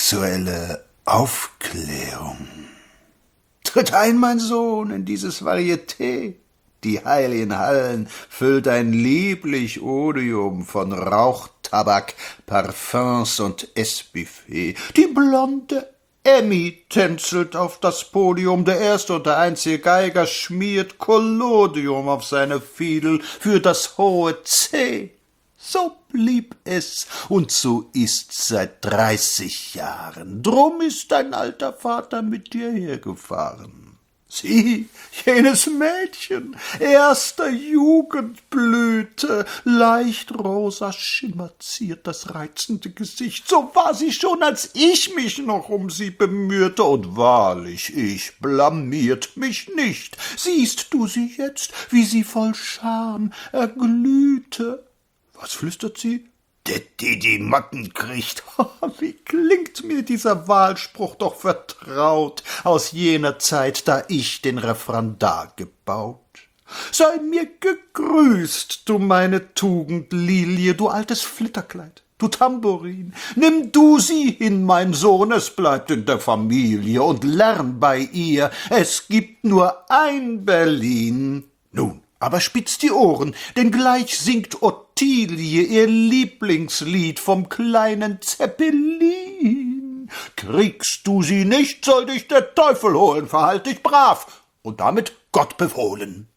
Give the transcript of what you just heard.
sexuelle Aufklärung. Tritt ein, mein Sohn, in dieses Varieté. Die heiligen Hallen füllt ein lieblich Odium von Rauchtabak, Parfums und Essbuffet. Die blonde Emmy tänzelt auf das Podium, der erste und der einzige Geiger schmiert Collodium auf seine Fiedel für das hohe C. So blieb es, und so ist's seit 30 Jahren. Drum ist dein alter Vater mit dir hergefahren. Sieh, jenes Mädchen, erster Jugendblüte, leicht rosa Schimmer ziert das reizende Gesicht. So war sie schon, als ich mich noch um sie bemühte, und wahrlich, ich blamiert mich nicht. Siehst du sie jetzt, wie sie voll Scham erglühte? Was flüstert sie? Die Motten kriegt. Wie klingt mir dieser Wahlspruch doch vertraut aus jener Zeit, da ich den Referendar gebaut. Sei mir gegrüßt, du meine Tugendlilie, du altes Flitterkleid, du Tambourin. Nimm du sie hin, mein Sohn, es bleibt in der Familie, und lern bei ihr, es gibt nur ein Berlin. Nun, aber spitzt die Ohren, denn gleich singt Ottilie ihr Lieblingslied vom kleinen Zeppelin. Kriegst du sie nicht, soll dich der Teufel holen, verhalt dich brav und damit Gott befohlen.